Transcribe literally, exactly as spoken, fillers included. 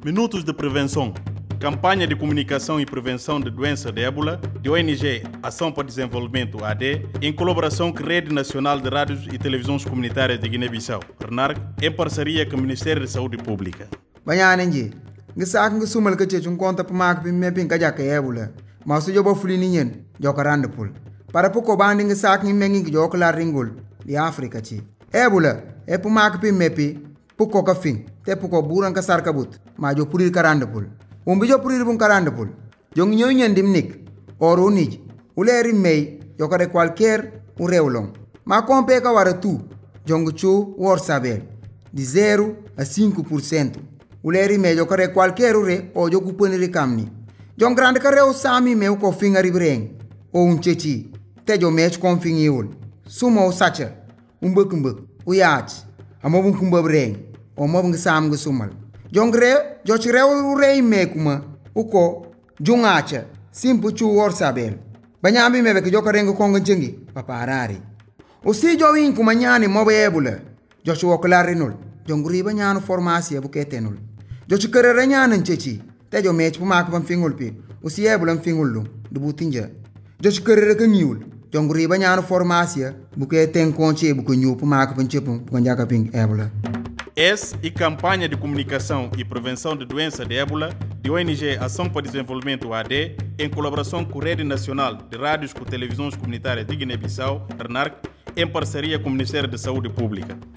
Minutos de Prevenção. Campanha de comunicação e prevenção de doença de ébola, de O N G Ação para o Desenvolvimento A D, em colaboração com a Rede Nacional de Rádios e Televisões Comunitárias de Guiné-Bissau, RNARC, em parceria com o Ministério da Saúde Pública. Banyanenji, ngisak ngisumal ke chechun konta pumak pim me pin kajaka ébola, mas se jobo fulini nyen, jokarande pul. Para pouco bandi ngisak ngi mengi ngi jokla ringol di África chi. Ébola é pumak pim mepi, pouco ka fin, te pouco buran ka sarkabut, ma jo purir karande pul. Umbi jo purir bun karande pul. Jong nyoy nyen dimnik, oro nij, uleri mei, jokare qualquer un reulong. Ma kompe ka wara tu, jong chu wor sabel, di zero a cinco por cento. Uleri me jokare qualquer ure o joku puniri kamni. Jong grande kare o sami me ko fingari breng, o un chechi, te jo mech kon fingiul. Sumo o sacha, un buk mbuk, uyach, amo bun kumba breng, o mo bun sam gu sumal. Jong re, jo chire o rei me kuma, uko, jungacha, simpu chu wor sabel. Banyami me beke jokare ngu konga jengi, paparari. O si jo win kuma nyani mo ébola, jo chu oklari nul, jong riba nyanu formasi abu ketenul. Jo chu kerere nyanan chechi, te jo mech pumak pan fingul pi, o si ébola fingul lu, dubu tinja. Jo chu kerere ke miul, jong riba nyanu formasi bu keten konche bu kunyu pumak pan chepun, pukanjaka ping ébola. Essa e campanha de comunicação e prevenção de doença de ébola de O N G Ação para o Desenvolvimento A D, em colaboração com a Rede Nacional de Rádios e Televisões Comunitárias de Guiné-Bissau, RNARC, em parceria com o Ministério da Saúde Pública.